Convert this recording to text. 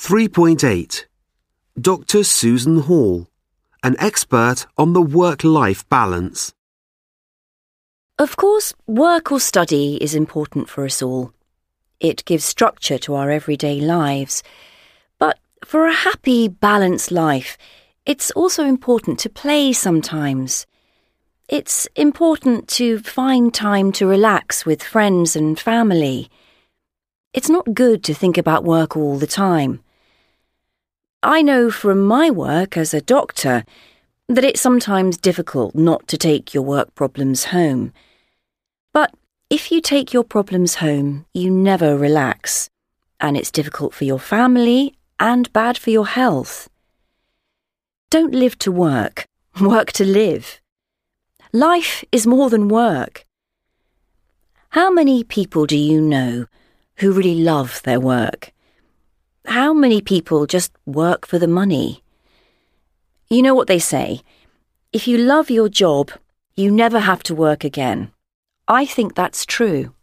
3.8. Dr. Susan Hall, an expert on the work-life balance. Of course, work or study is important for us all. It gives structure to our everyday lives. But for a happy, balanced life, it's also important to play sometimes. It's important to find time to relax with friends and family. It's not good to think about work all the time. I know from my work as a doctor that it's sometimes difficult not to take your work problems home. But if you take your problems home, you never relax, and it's difficult for your family and bad for your health. Don't live to work, work to live. Life is more than work. How many people do you know who really love their work? How many people just work for the money? You know what they say, if you love your job, you never have to work again. I think that's true.